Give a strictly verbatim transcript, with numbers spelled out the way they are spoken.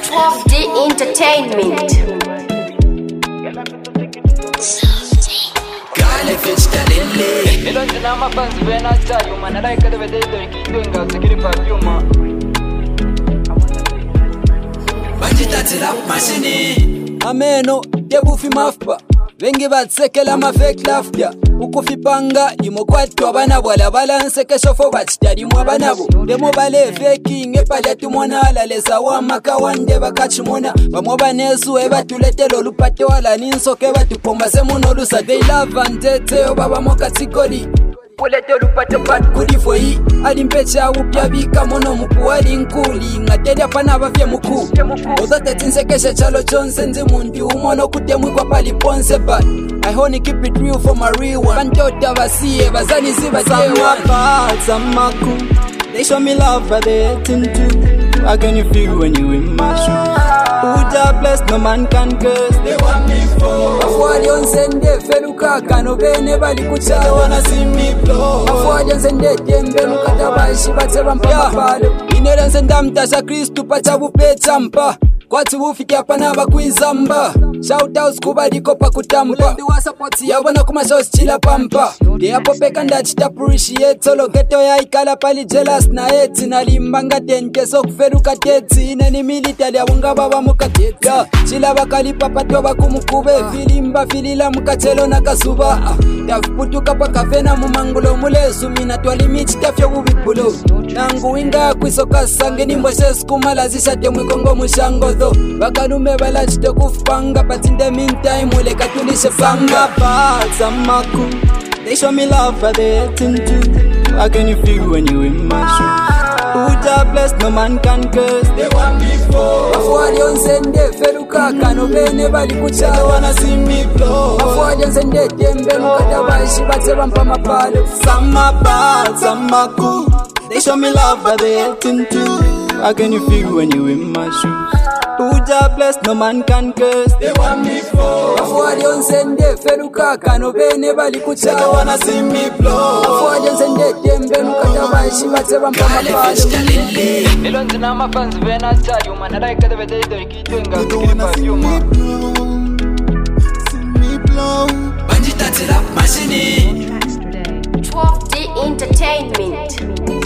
twelve D Entertainment. Gale festalele. Elonzi na mafanzi vena tayo mana like the way they kitwenga usikiri perfume. Banditatira mashini. Ameno debufi mafpa. Vengi batsekela ma fake laughter. Ukufipanga imokwatu abana bwala balance keshofo batitari mu abanabo. Demo bale faking epala tumona laleza wa makawande bakachimona. Bamoba nesu ebatulete lolupate wala ninsoke batupomba semuno lusa. They love and tete baba mo katikoli. Kulete lupate bad kuli foi. Alimpecha upya bika mono mukuwali nkuli. Ngateli apana bafye muku. Ozote tinsekeshe chalo chonse nzi mundi umono kutemwi kwa pali ponse but I honey keep it real for my real one. Bantota basiye bazani ziba day one. They show me love but they hating too. How can you feel when you in my shoes? Uja bless no man can curse. They want me for. Afwali on sende feluka kano bene bali kucha. They wanna see me blow. Afwali on sende tembe lukata bashi bateba mpama palo. Inera senda mtasha Kristu pacha bupecha mpa. Kwati ufiki hapa na bakuizamba. Shout outs kubaliko pa kutampa. Yabona kuma shows chila pampa. De hapo peka ndachita appreciate. Solo geto ya ikala pali jealous na eti. Nalimbanga tenke so kuferuka teti. Ineni militari ya wunga baba mukateta. Chila bakalipa patwa bakumukube. Filimba filila mukachelo na kasuba. Tafuputu kapa kafena mumangulo mulesu. Mina tualimichi tafya ubipulo. Nangu winga kuisoka sange nimboshe skumala zishate mwikongo mushango. Bakalume balachite kufanga but in the meantime ule katulishe panga parts of my cool. They show me love but they hating too. How can you feel when you in my shoes? Uja bless no man can curse. They want me for. Afwali on sende feluka kano bene bali kucha. They wanna see me blow. Afwali on sende tembe mukata bashi bateba mpama palo. Some parts of my cool. They show me love but they hating too. How can you feel when you in my shoes? Uja bless no man can curse. They want me for. Afwali on sende feluka kano bene bali kucha. They wanna see me blow. Afwali on sende tembe mukata bashi bateba mpama palo. Elonzi na mafanzi vena tayo mana like the way they kitwenga usikiri perfume. See me blow. Banditatira mashini. twelve D Entertainment.